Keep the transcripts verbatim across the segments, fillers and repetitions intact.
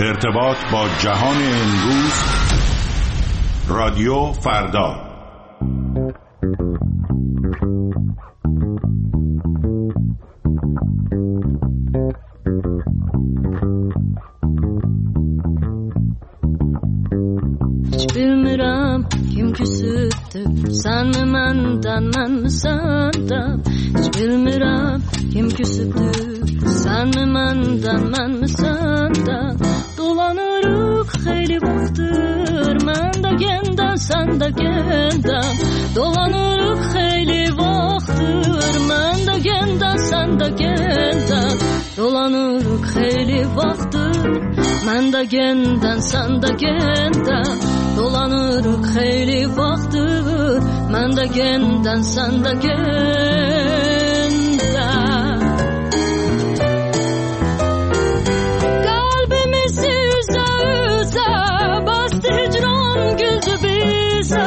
ارتباط با جهان امروز، رادیو فردا. Hiç bilmirəm kim küsübdür, sen mi menden, men mi senden? Hiç bilmirəm kim küsübdür, sen mi menden, men mi senden? Dolanırıq xeyli vaxtdır, mən də gəndən, sən də gəndən. Dolanırıq xeyli vaxtdır, mən də gəndən, sən də gəndən. Dolanırıq xeyli vaxtdır, mən də gəndən, sən də gəndən. Dolanırıq xeyli vaxtdır, mən də gəndən, sən də gəndən. Qalbimizi üzə üzə bastı hicran güldü bizə.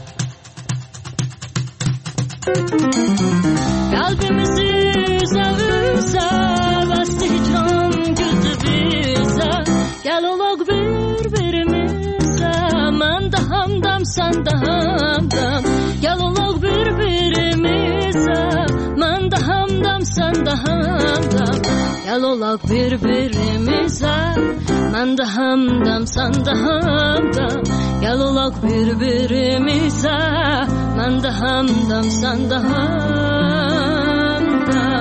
Qalbimizi üzə üzə bastı hicran güldü bizə. Gəl olaq bir-birimizə, mən də hamdam, sən də hamdam. Gəl olaq bir-birimizə, mən də hamdam, sən də hamdam. Gəl olaq bir-birimizə, mən də hamdam, sən də hamdam. Gəl olaq bir-birimizə, mən də hamdam, sən də hamdam.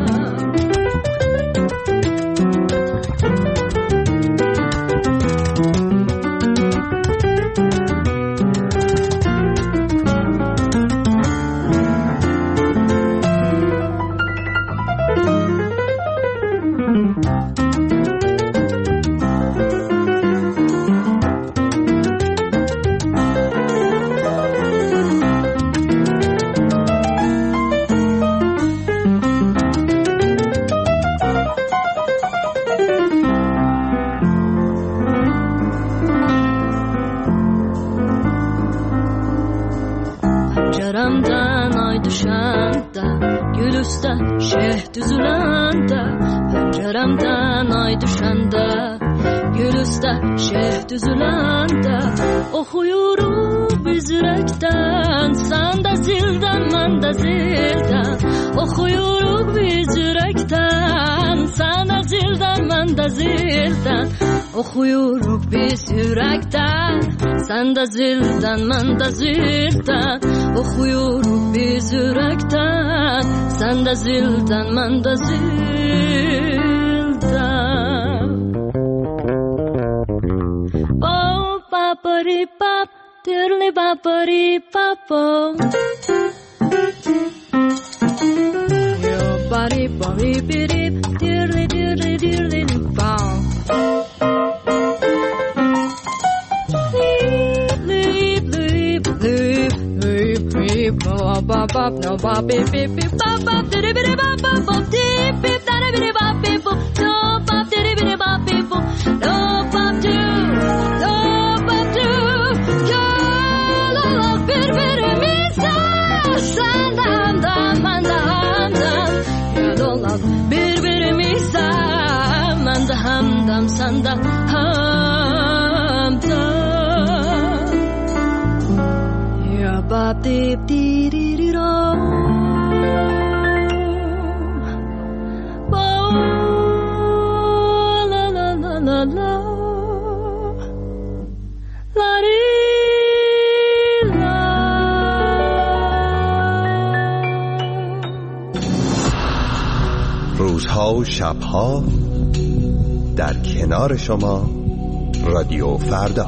Pəncərəmdən ay düşəndə, gül üstə şeh düzüləndə. Pəncərəmdən ay düşəndə, gül üstə şeh düzüləndə. Oxuyuruq biz ürəkdən, sən də zildən, mən də zildən. Oxuyuruq biz ürəkdən, sən də zildən, mən də zildən. Oxuyuruq biz ürəkdən, sən də zildən, mən də zildən. Oxuyuruq biz ürəkdən, sən də zildən, mən də zildən. Bop papari pap, dirli papari papo. Yo bari bari biri, dirli dirli dirli pam. Bop bop bop no bop beep beep beep bop bop diddy biddy bop bop bop deep beep da biddy bop beep bop no bop diddy biddy bop beep bop no bop do no bop do yo la la bir birimize sen dam dam man dam dam yo la bir birimize man da ham dam sen da ham dam. Bop deep dee dee dee do. Bo la la la la la. La dee la. روزها و شبها در کنار شما، رادیو فردا.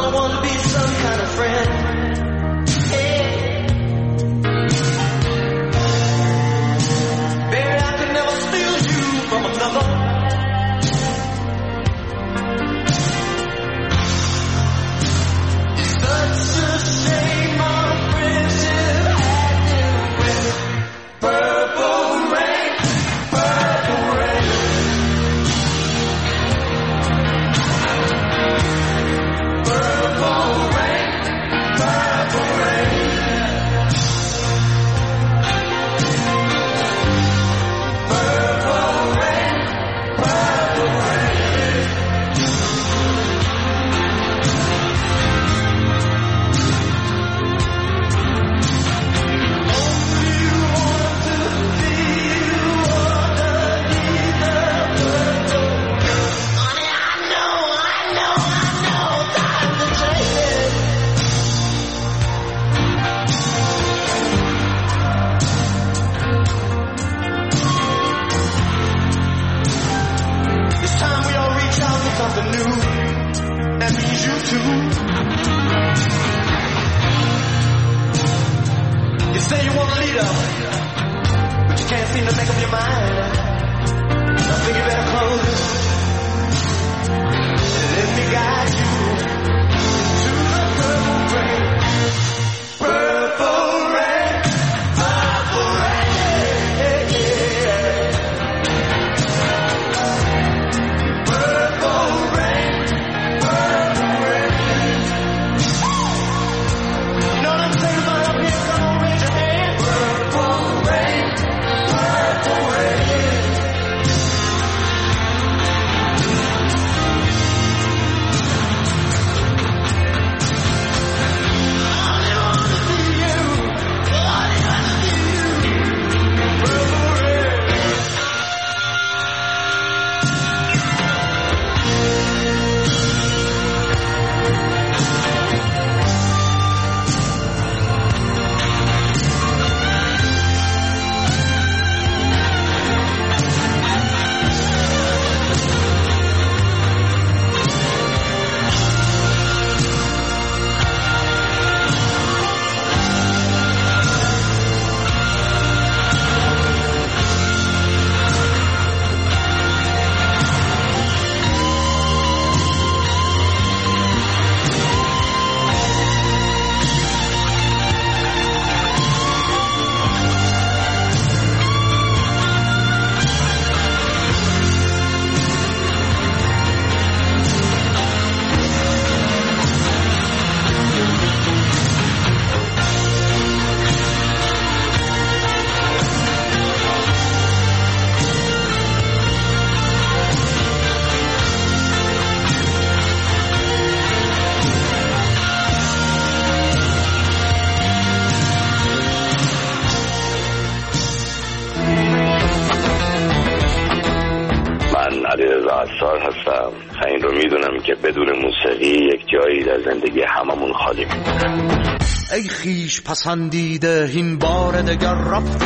عطار هستم. این رو میدونم که بدون موسیقی یک جایی در زندگی هممون خالی میمونه. ای خیش پسندیده این بار دگر رفتی،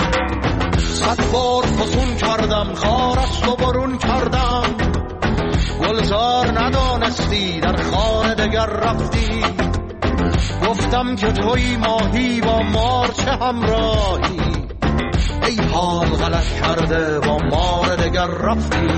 صد بار فسون کردم خارست و برون کردم، گلزار ندانستی در خانه دگر رفتی، گفتم که توی ماهی با مار چه همراهی، ای حال غلط کرده با مار دگر رفتی.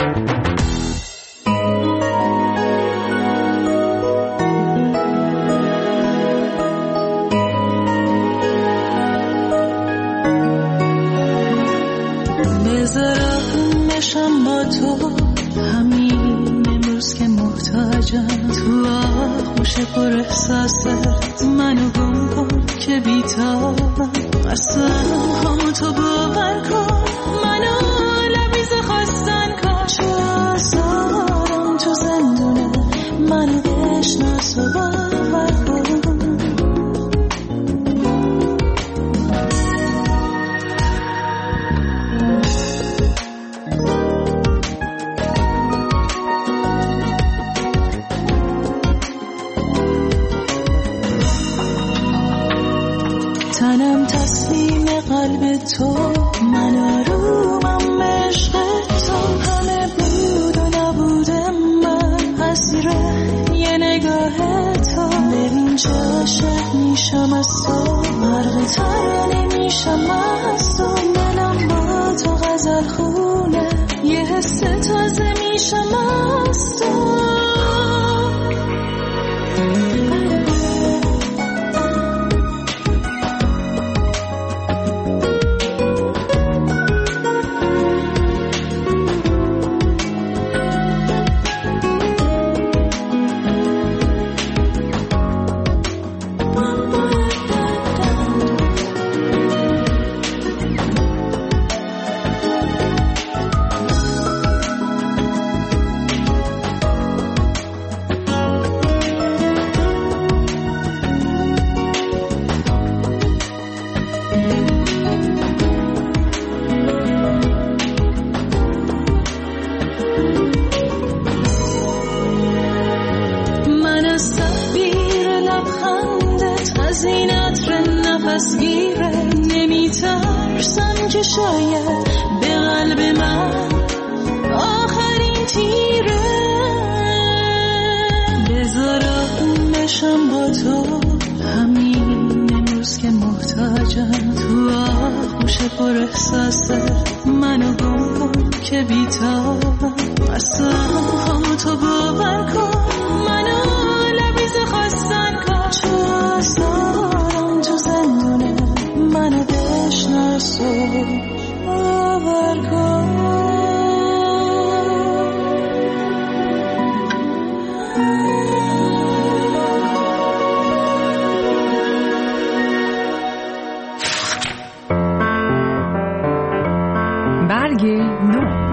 بذارم نشم با تو همین امروز که محتاجم، تو آغوش پر احساست منو گم کن که بیتابم، اصلا همو تو باور کن، منو لبیز خواستن کن، چو آزارم تو زندونه منو بشناس و باور کن. تنم تسلیم قلب تو، من آرومم عشق تو، همه بود و نبود من، اسیر یه نگاه عاشق میشم از تو، غرق ترانه میشم از تو، دلم با تو غزل خونه، یه حس تازه میشم از تو. شاید به قلب من آخرین تیره، بذارم بشم با تو همین امروز که محتاجم، تو آغوش پر احساسه منو گم کن که بیتابم، اصلا تو باور کن منو لبیز خواستن کن، چو آزارم تو زندونه منو بشناسو باور کن. برگ نو.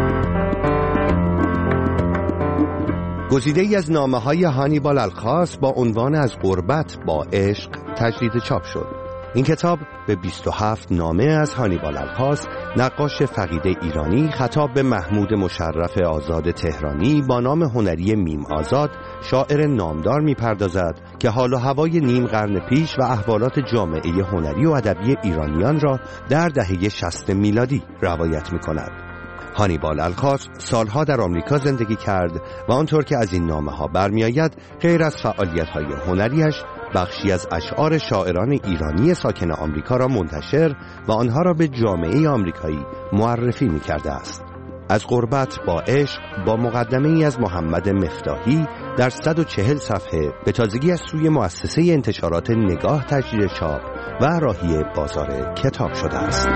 گزیده‌ای از نامه‌های هانیبال الخاص با عنوان از غربت با عشق تجدید چاپ شد. این کتاب به بیست و هفت نامه از هانیبال الخاص، نقاش فقیده ایرانی، خطاب به محمود مشرف آزاد تهرانی با نام هنری میم آزاد، شاعر نامدار می‌پردازد که حال و هوای نیم قرن پیش و احوالات جامعه هنری و ادبی ایرانیان را در دهه شصت میلادی روایت می‌کند. هانیبال الخاص سالها در آمریکا زندگی کرد و آنطور که از این نامه‌ها برمی‌آید، غیر از فعالیت‌های هنریش، بخشی از اشعار شاعران ایرانی ساکن آمریکا را منتشر و آنها را به جامعه آمریکایی معرفی می‌کرده است. از غربت با عشق با مقدمه ای از محمد مفتاحی در صد و چهل صفحه به تازگی از سوی مؤسسه انتشارات نگاه تجدید چاپ و راهی بازار کتاب شده است.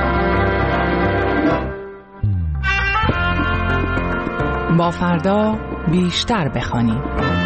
با فردا بیشتر بخوانیم.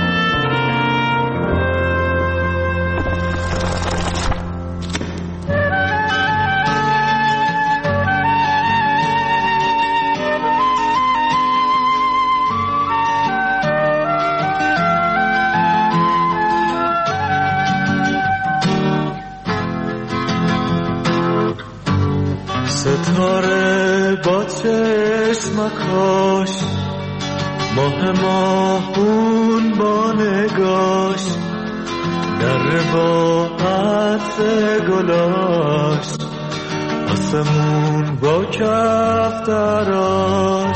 ستاره با چشمکاش، ماه ماهون با نگاش، در با عطر گلاش، آسمون با کفتراش،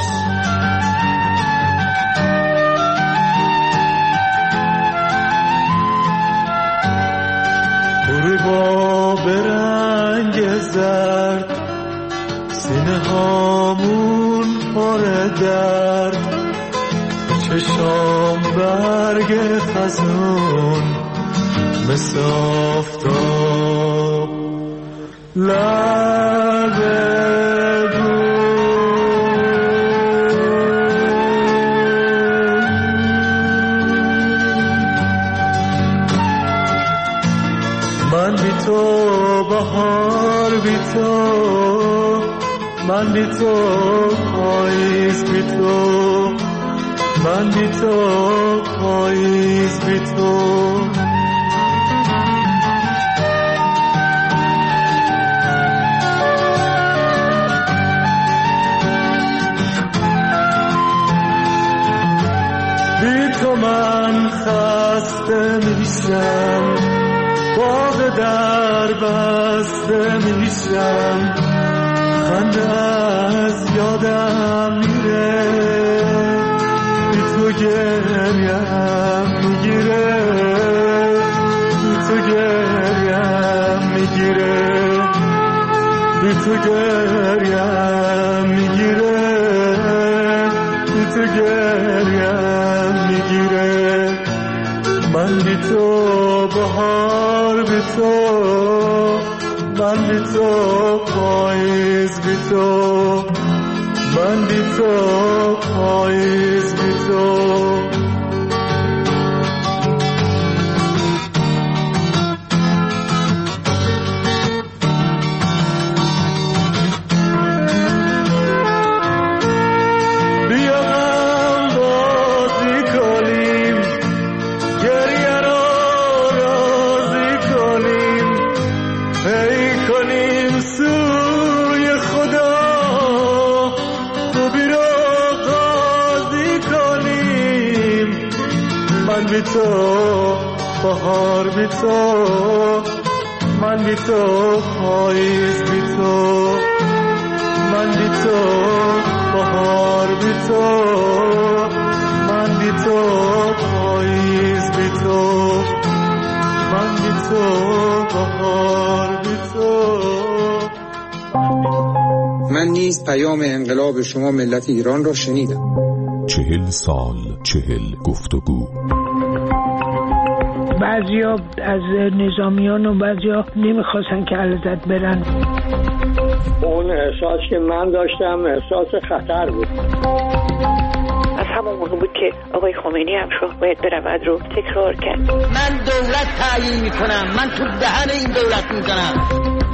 غروبا به رنگ زرد، سینه هامون پر درد، چشام برگ خزون مثل آفتاب لب من بی تو بهار بی تو، من بی تو پاییز بی تو، من بی تو پاییز بی تو. بی تو من خسته میشم، باغ در بسته میشم، خنده از یادم میره، بی تو گریم میگیره، بی تو تو گریم میگیره، بی تو گریم میگیره. من بی تو بهار، بی تو من، بی تو پاییز، بی تو من، بی تو پاییز، بی تو. بی تو بهار، بی تو من، بی تو پاییز، بی تو من، بی تو بهار، بی تو من، بی تو پاییز، بی تو من، بی تو بهار، بی تو. من نیز پیام انقلاب شما ملت ایران را شنیدم. چهل سال، چهل گفتگو. بعضیا از نظامیان و بعضیا نمیخواستن که علازت برن. اون احساس که من داشتم احساس خطر بود. از همون موقع بود که آقای خمینی هم شد باید برود رو تکرار کرد. من دولت تعیین میکنم، من تو دهن این دولت میزنم.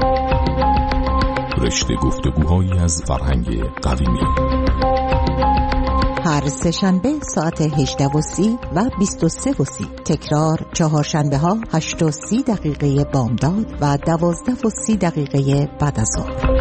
رشته گفتگوهایی از فرهنگ قدیمی. هر سه شنبه ساعت هجده و سی و بیست و سه و سی. تکرار چهار شنبه ها هشت و سی دقیقه بامداد و دوازده و سی دقیقه بعد از ظهر.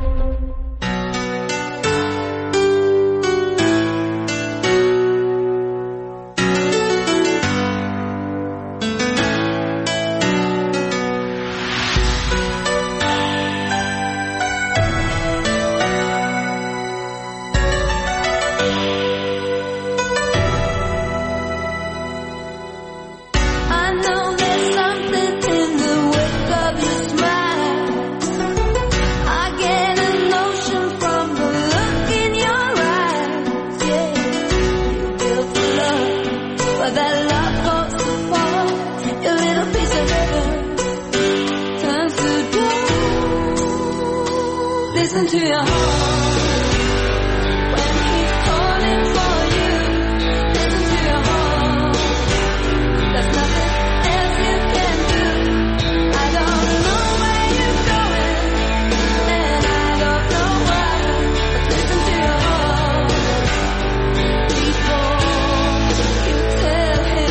Listen to your heart when he's calling for you. Listen to your heart. There's nothing else you can do. I don't know where you're going, and I don't know why. But listen to your heart before you tell him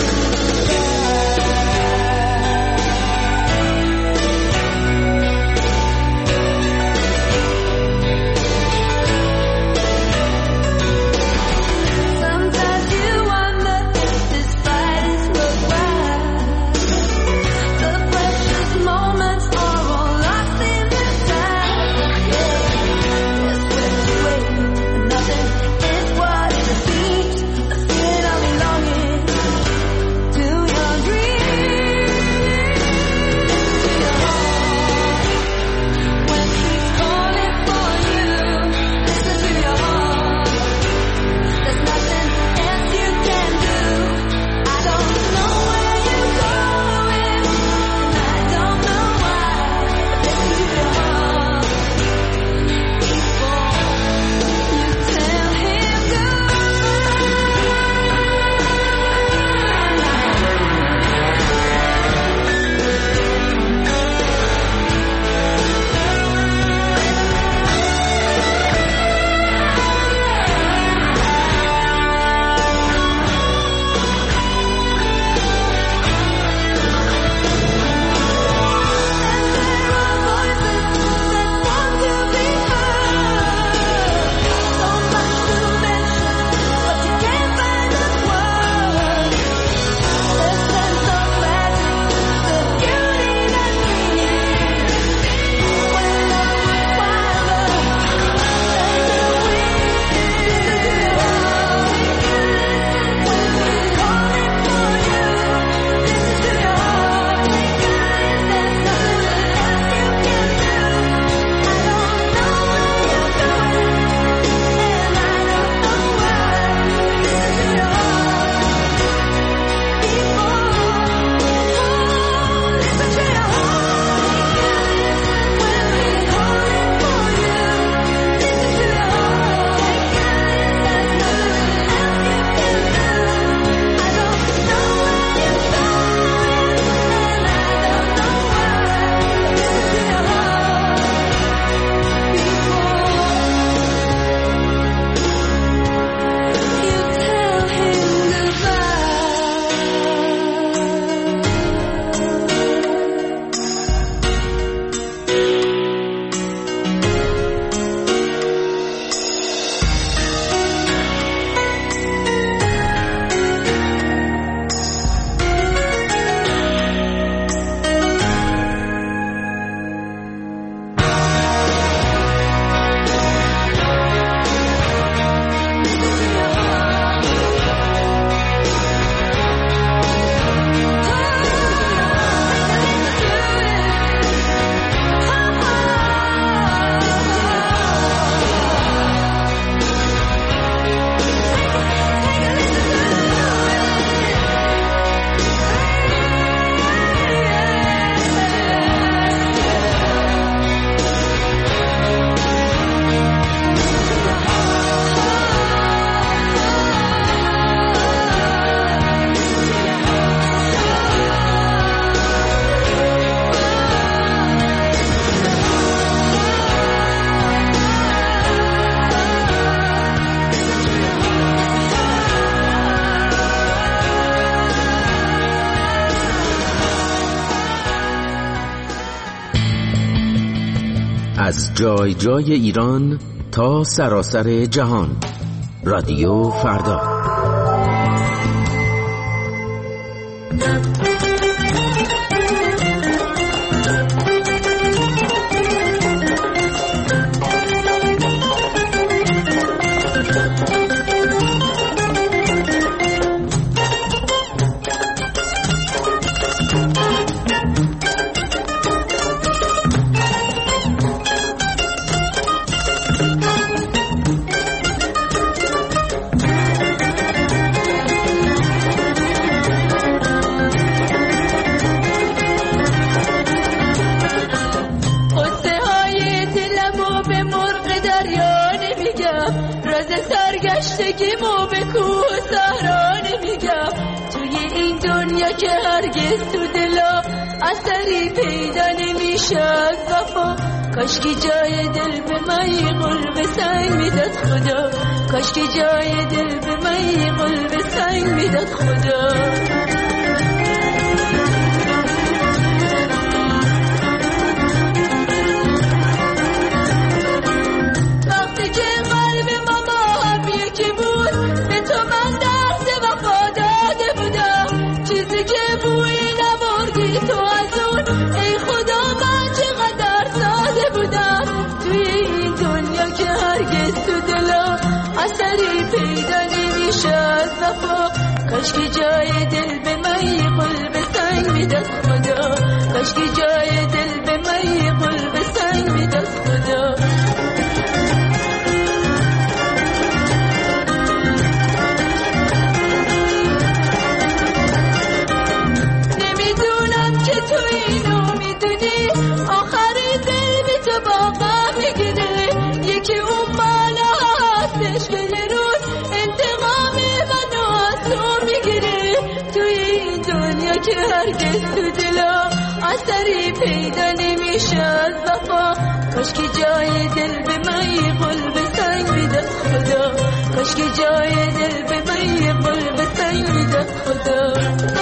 goodbye. از جای جای ایران تا سراسر جهان. رادیو فردا. سرگشتگیمو به کوه و صحرا نمیگم، توی این دنیا که هرگز تو دلا اثری پیدا نمیشه از وفا. کاشکی جای دل به من قلب سنگ میداد خدا، کاشکی جای دل به من قلب سنگ میداد خدا. اثری پیدا نمیشه از وفا، کاشکی جای دل به من قلب سنگ میداد خدا، کاشکی جای دل به من قلب سنگ میداد خدا. نمیدونم که تو اینو میدونی، آخر دل بی تو با غم میگیره، یکی اون بالا هستش که یه روز انتقام منو از تو میگیره. توی این دنیا که هرگز تو دلا اثری پیدا نمیشه از وفا، کاشکی جای دل به من قلب سنگ میداد خدا، کاشکی جای دل به من قلب سنگ میداد خدا.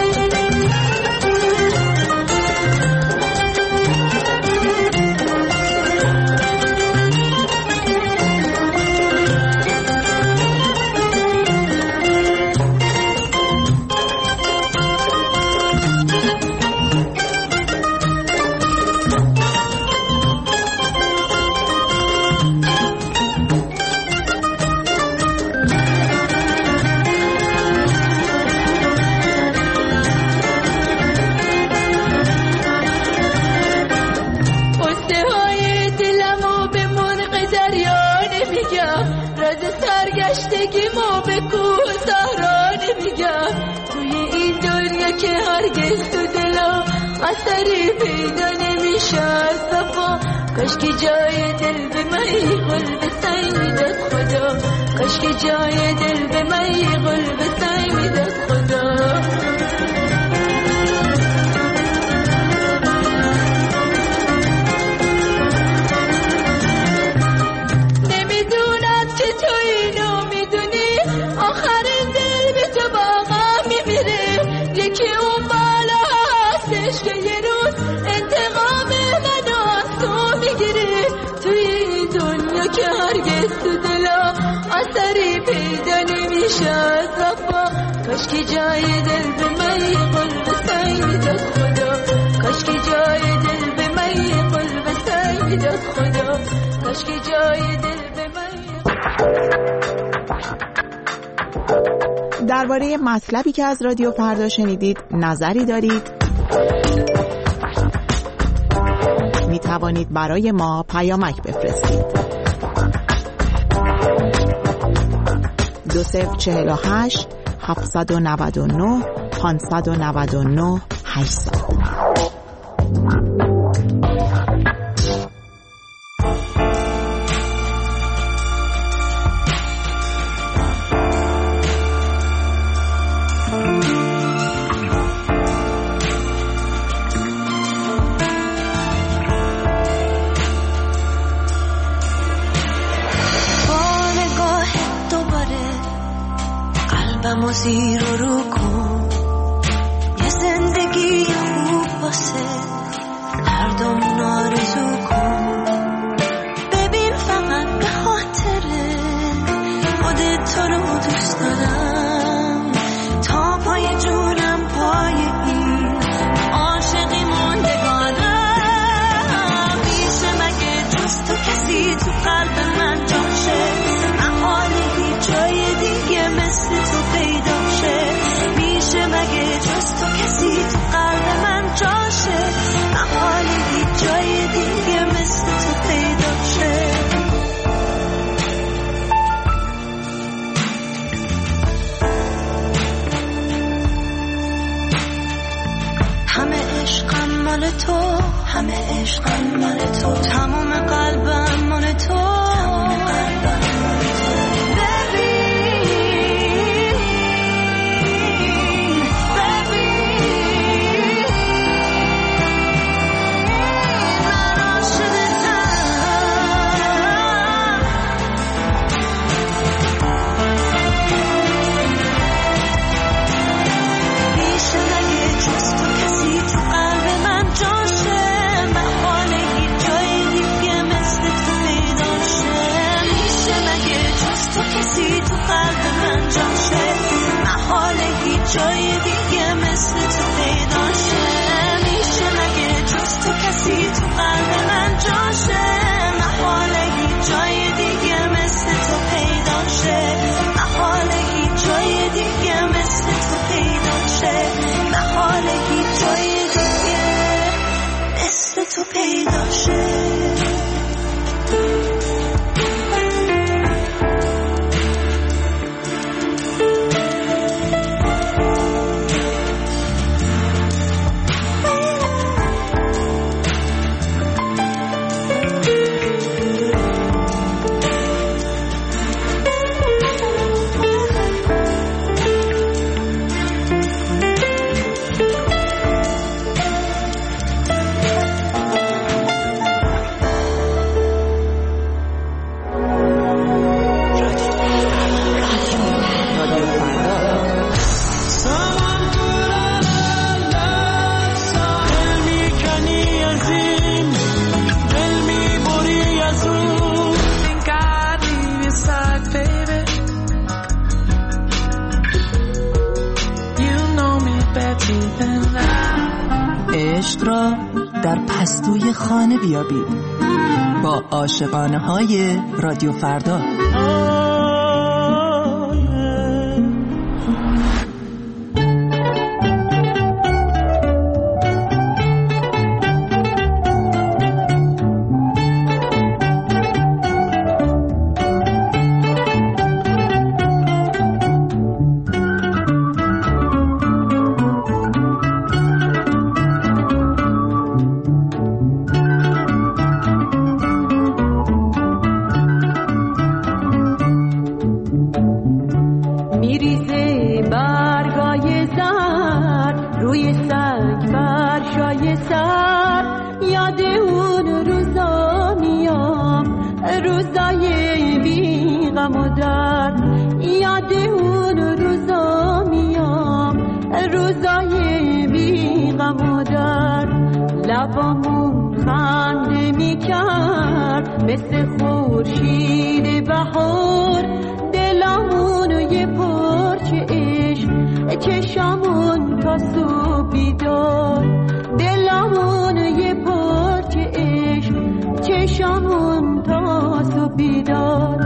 سرگشتگیمو به کوه و صحرا نمیگم، توی این دنیا که هرگز تو دلا اثری پیدا نمیشه از وفا. کاشکی جای دل به من قلب سنگ میداد خدا، کاشکی جای دل به من قلب سنگ میداد خدا. یکی اون بالا هستش که یه روز انتقام منو از تو میگیره. توی این دنیا که هرگز تو دلا اثری پیدا نمیشه از وفا، کاشکی جای دل به من قلب سنگ میداد خدا، کاشکی جای دل به من قلب سنگ میداد خدا، کاشکی جای دل به من. درباره مطلبی که از رادیو فردا شنیدید نظری دارید؟ می توانید برای ما پیامک بفرستید. دو صفر چهل و هشت هفتصد و نود و نه پانصد و نود و نه هشتصد. قلبمو زیر و رو کن، یه زندگی خوب واسه هر دومون آرزو کن. مال تو، همه عشقم مال تو، تمام قلبم مال تو، تمام قلبم مال تو. جای دیگه مثل تو پیدا شه، میشه مگه جز تو کسی تو قلب من جاشه، محاله هیچ جای دیگه مثل تو پیدا شه، محاله هیچ جای دیگه مثل تو پیدا شه، محاله هیچ جای دیگه مثل تو پیدا شه. عشق را در پستوی خانه بیابید با عاشقانه های رادیو فردا. مثل خورشید بهار دلمون یه پرچه عشق چشمون تا صبح بیدار، دلمون یه پرچه عشق چشمون تا صبح بیدار.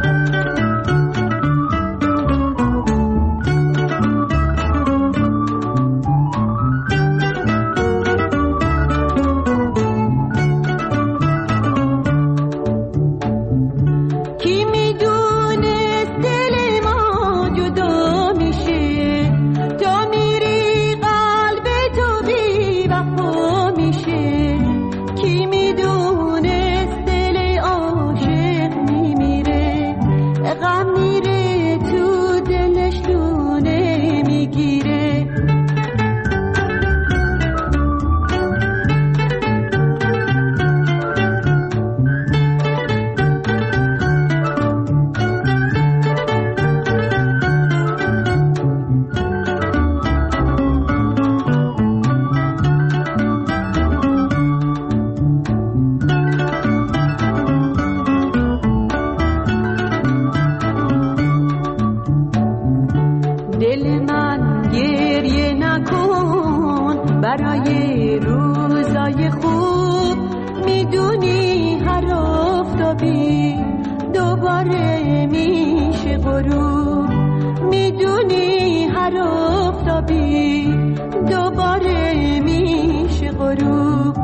برای روزای خوب میدونی هر آفتابی دوباره میشه غروب، میدونی هر آفتابی دوباره میشه غروب.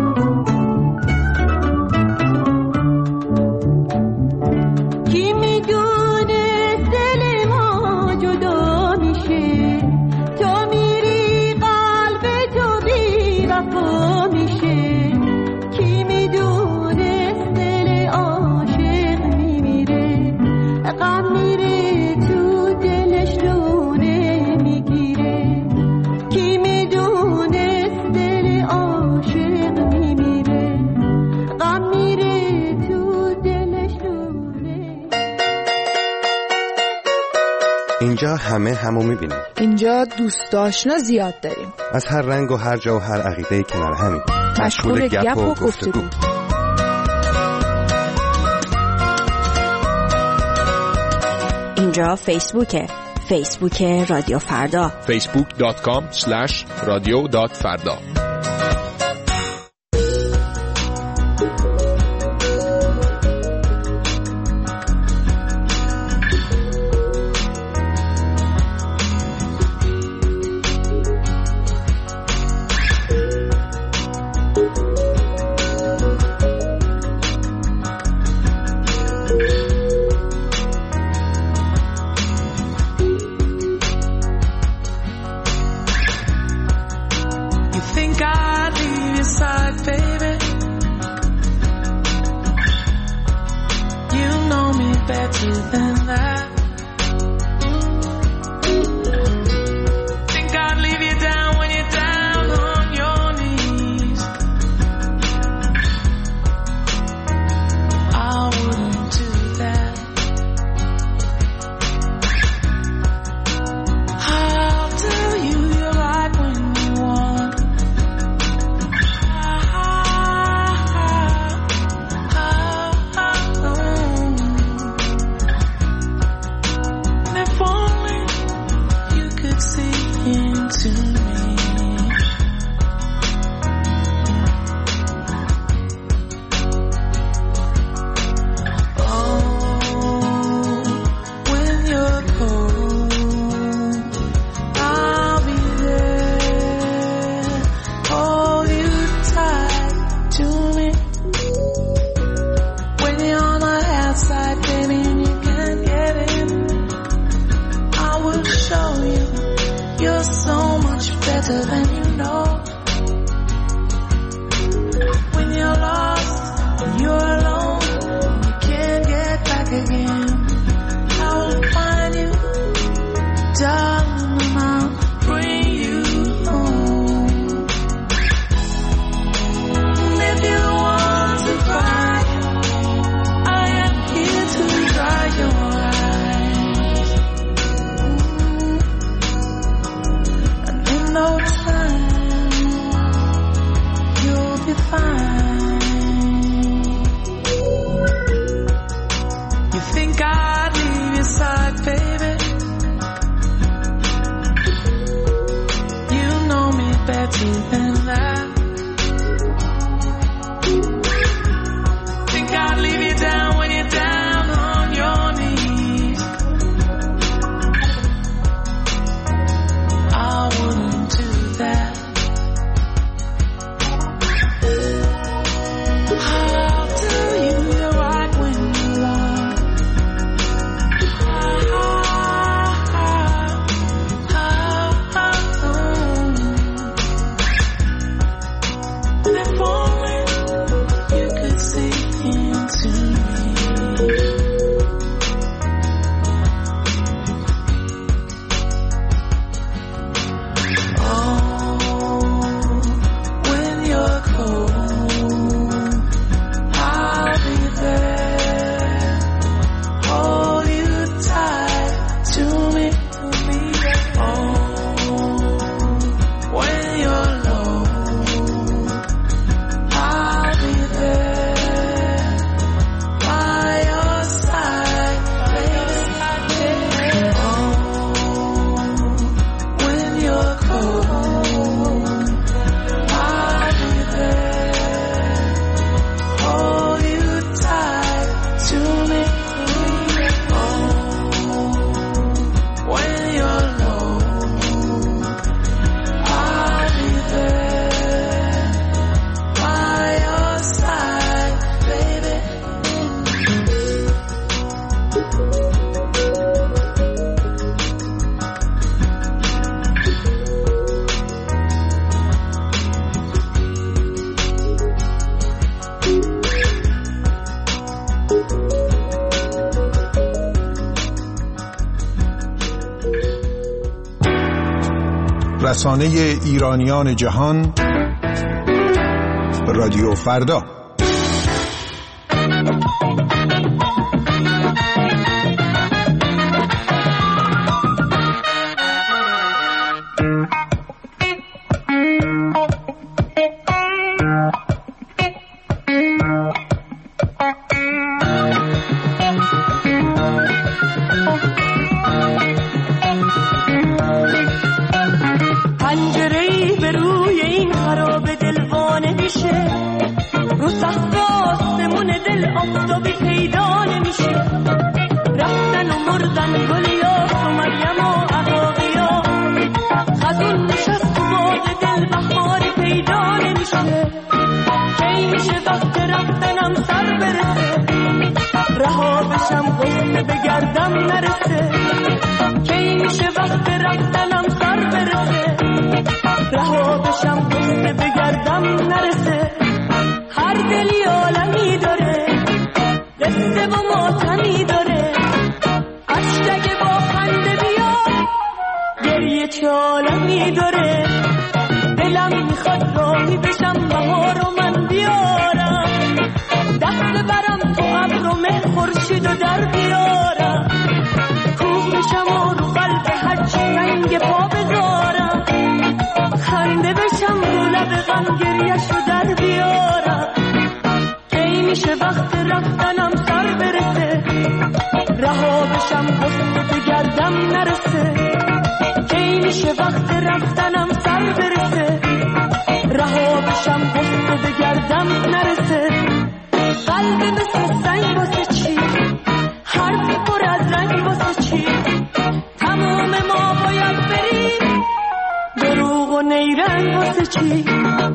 کی میدونه اینجا همه همو میبینیم. اینجا دوست آشنا زیاد داریم. از هر رنگ و هر جا و هر عقیده‌ای کنار همین. مشغول گپ و گفتگو. اینجا فیسبوکه. فیسبوک رادیو فردا. فیسبوک دات کام اسلش رادیو دات فردا. رسانه ایرانیان جهان رادیو فردا. میشه وقت رفتنم سر برسه رها بشم قصه بگردم نرسه کی میشه وقت رفتنم سر برسه رها بشم قصه بگردم نرسه هر دلی عالمی داره قصه و ماتمی داره اشتگ با خنده بیاد گریه چه عالمی داره دلم میخواد راهی بشم بهار و من بیارم دست برم تو ابر و مه خورشید و در بیارم کوه بشم و رو قلب هرچی رنگ پا بذارم خنده بشم رو لب غم گریه‌شو در بیارم کی میشه وقت رفتنم سر برسه رها بشم قصه بگردم نرسه کی میشه وقت رفتنم سر برسه رها بشم قصه بگردم نرسه قلب مثل سنگ واسه چی حرفی پر از رنگ واسه چی تمام ما باید بریم دروغ و نیرنگ واسه چی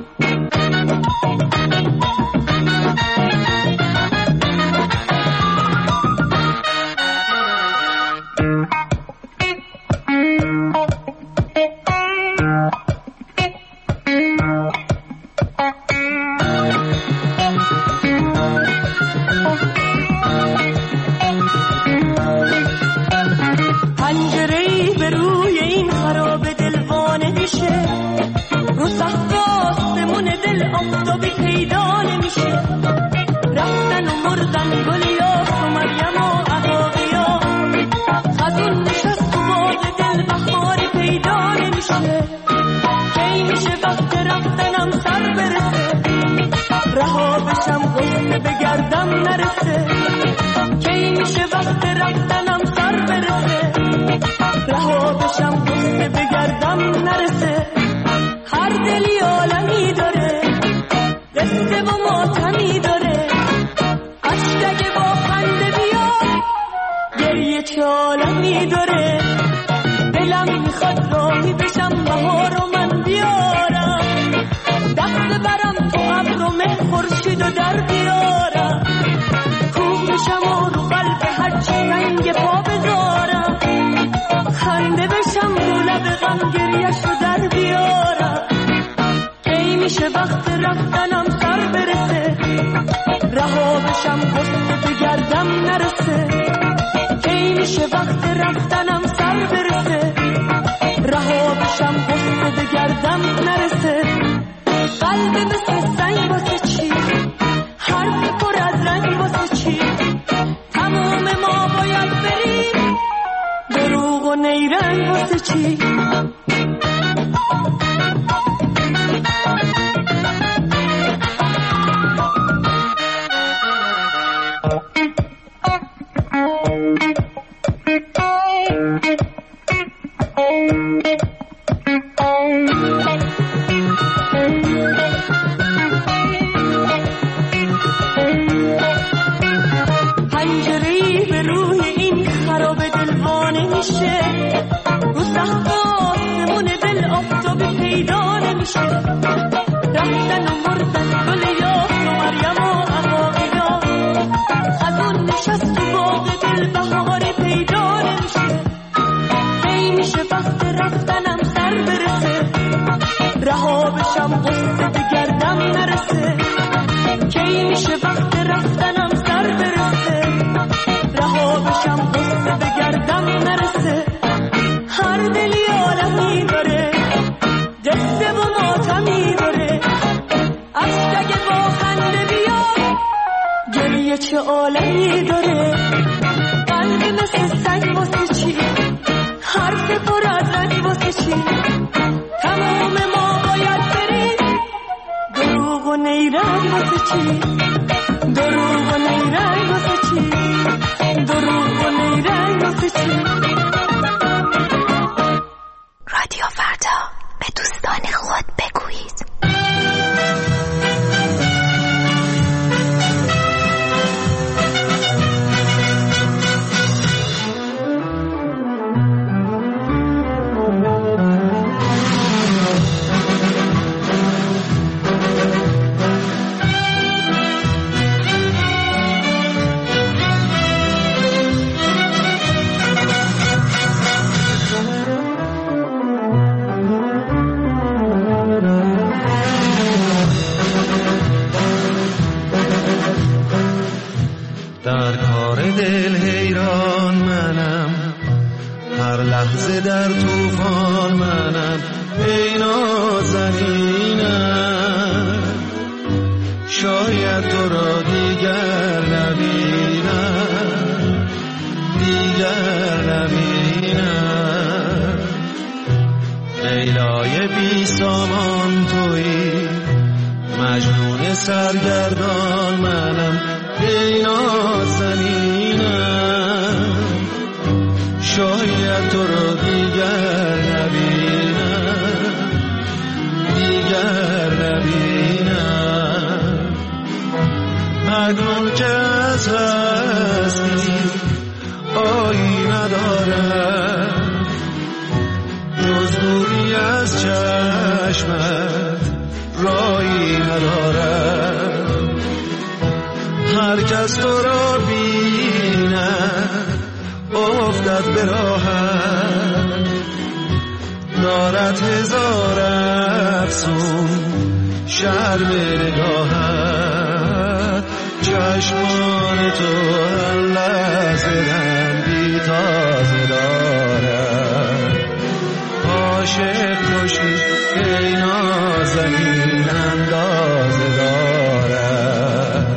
رادیو فردا به دوستان خود بگویید. کار دل حیران منم، هر لحظه در طوفان منم. ای نازنینم شاید تو را دیگر نبینم، دیگر نبینم. لیلای بی سامان تویی، مجنون سرگردان منم. ای نازنینم شاید تو را دیگر نبینم، دیگر نبینم. مجنون که از هستی آیی ندارم، جز دوری از چشمت رایی ندارم. هر کس تو را بیند افتد به راهت، دارد هزار افسون شرم نگاهت. چشمان تو هر لحظه رنگی تازه دارد. عاشق کشی ای نازنین اندازه دارد.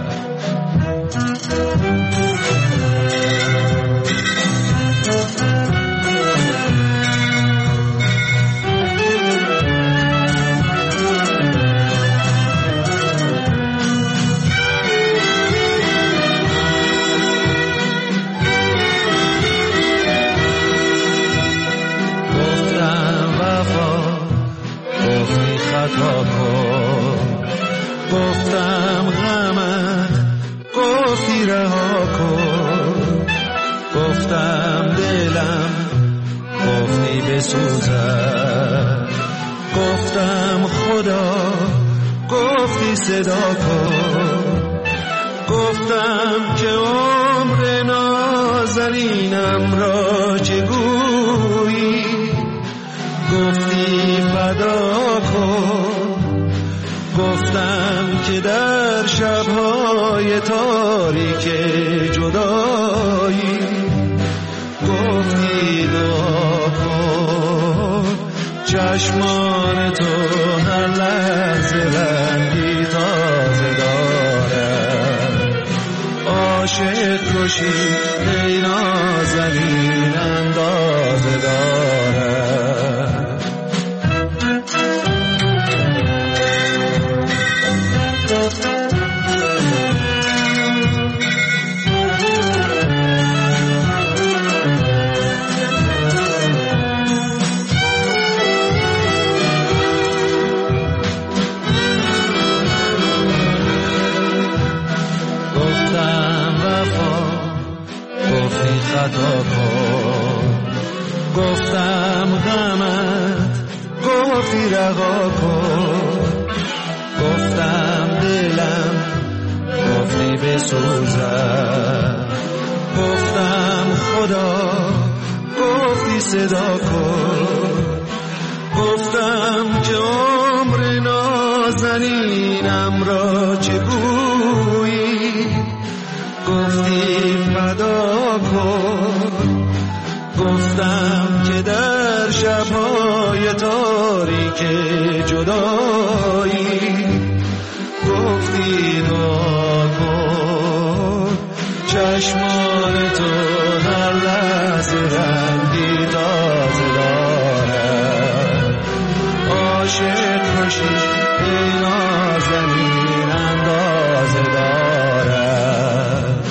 گفتم غمت گفتی رها کن، گفتم دلم گفتی بسوزد، گفتم خدا گفتی صدا کن. گفتم که عمر نازنینم را چه گویی، گفتی فدا کن. گفتم که در شب‌های تاریک جدایی گفتی دعا کن. چشمان تو هر لحظه رنگی تازه دارد. عاشق کشی ای نازنین اندازه دارد. خطا کن، گفتم غمت گفتی رها کن، گفتم دلم گفتی بسوزد، گفتم خدا گفتی صدا کن. گفتم که عمر نازنینم را چه گویی، گفتی فدا کن. گفتم که در شب‌های تاریک جدایی گفتی دعا کن. چشمان تو هر لحظه رنگی تازه دارد. عاشق کشی ای نازنین اندازه دارد.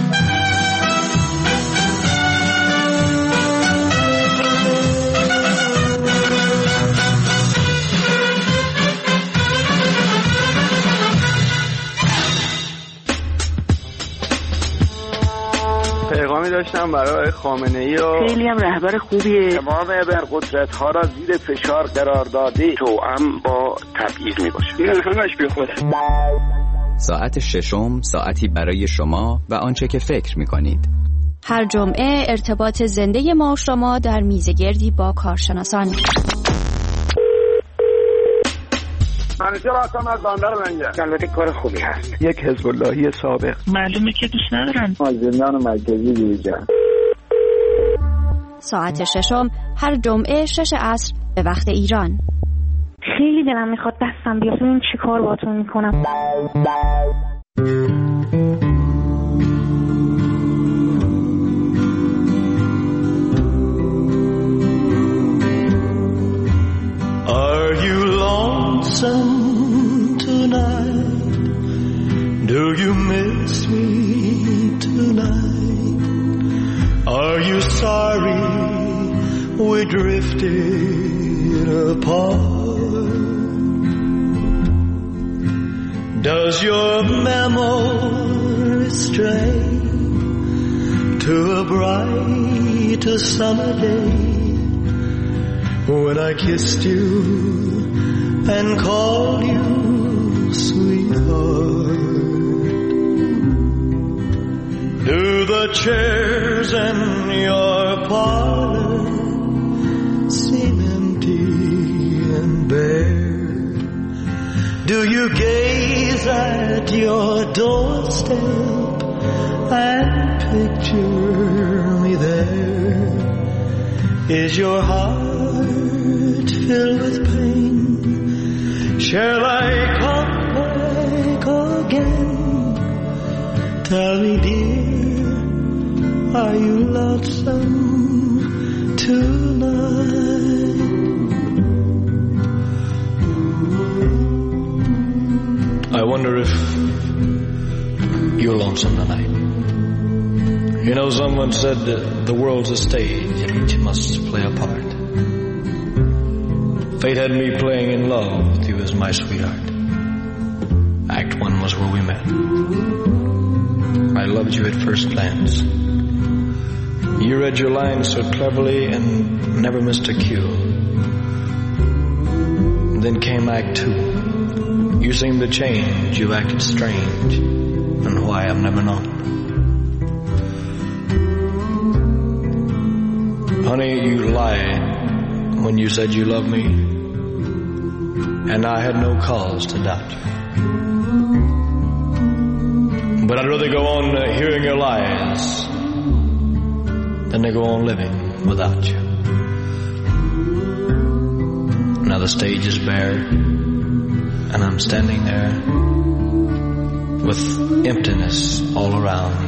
پیغامی داشتم برای خامنه‌ای و خیلی هم رهبر خوبیه. امام ابرقدرت ها را زیر فشار قرار داده توأم با تبعیض میباشه. این همش بی خوده. ساعت ششم ساعتی برای شما و آنچه که فکر میکنید. هر جمعه ارتباط زنده ما و شما در میزگردی با کارشناسان. من همیشه راستم از بندر لنگه. البته کار خوبی هست. یک حزب اللهی سابق. معلومه که دوست ندارن. از زندان مرکزی دیجا. ساعت ششم هر جمعه شش عصر به وقت ایران. خیلی دلم میخواد دستم بیاد ببینم چی کار باهاتون میکنم. Are you lonesome tonight? Do you miss me tonight? Are you sorry we drifted apart? Does your memory stray to a bright summer day when I kissed you and called you sweetheart? Do the chairs in your parlor seem empty and bare? Do you gaze at your doorstep and picture me there? Is your heart filled with pain? Shall I come back again? Tell me, dear, are you lonesome tonight? I wonder if you're lonesome tonight. You know, someone said that the world's a stage and each must play a part. Fate had me playing in love with you as my sweetheart. Act one was where we met. I loved you at first glance. You read your lines so cleverly and never missed a cue. Then came Act two. You seemed to change, you acted strange, and why I've never known. Honey, you lied when you said you loved me, and I had no cause to doubt you. But I'd rather go on uh, hearing your lies than to go on living without you. Now the stage is bare, and I'm standing there with emptiness all around.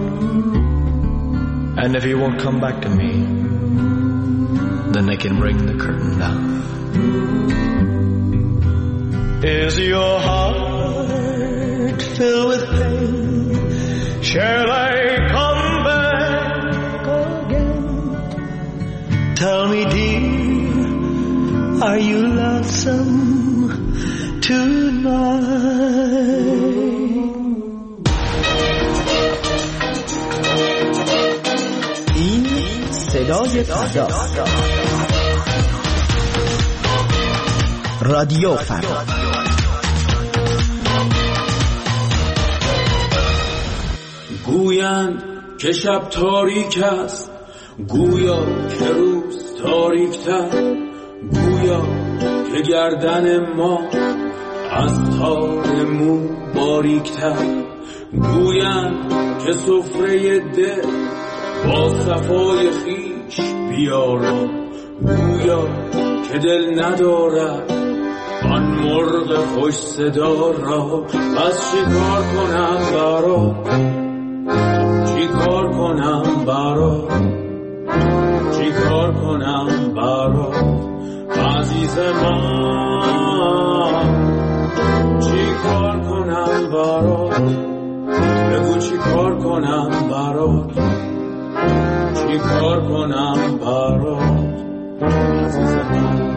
And if you won't come back to me, then they can bring the curtain down. Is your heart filled with pain? Shall I come back again? Tell me, dear, are you lonesome tonight? این صدای فردا، رادیو فردا. گویند که شب تاریک است، گویا که روز تاریک‌تر، گویا که گردن ما از تار مو باریک‌تر، گویند که سفره دل با صفای خیش بیارا، گویا که دل ندارد آن مرغ خوش صدا را. پس چی کار کنم برات، چی کار کنم برات، چی کار کنم برات عزیز من، چی کار کنم برات، بگو چی کار کنم برات، چی کار کنم برات عزیز من.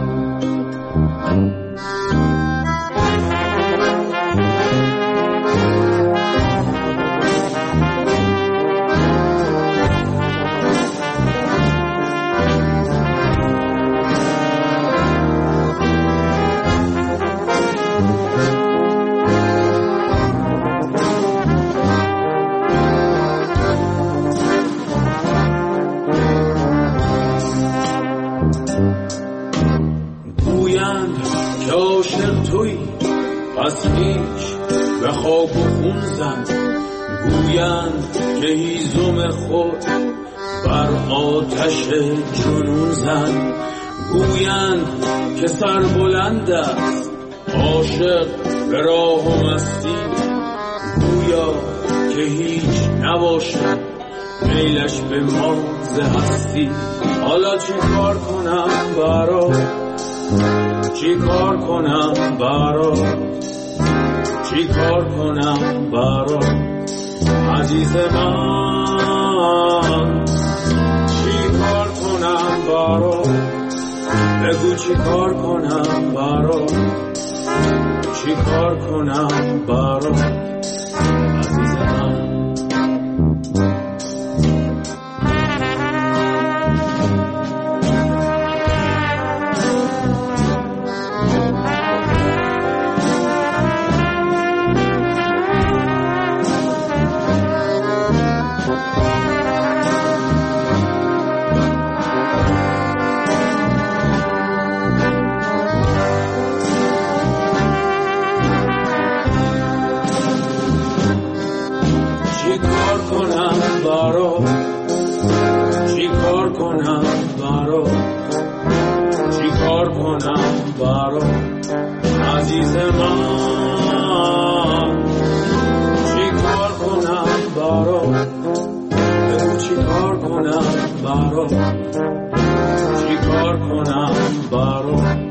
گویند که هیزم خود بر آتش جنون زن، گویند که سر بلند است عاشق به راه و مستی، گویا که هیچ نباشد میلش به مغز هستی. حالا چی کار کنم برات، چی کار کنم برات، چی کار کنم برات عزیز من، چی کار کنم برات، بگو چی کار کنم برات، چی کار کنم برات عزیز من. چی کار کنم برات، چی کار کنم برات عزیز من، چی کار کنم برات، بگو چی کار کنم برات، چی کار کنم برات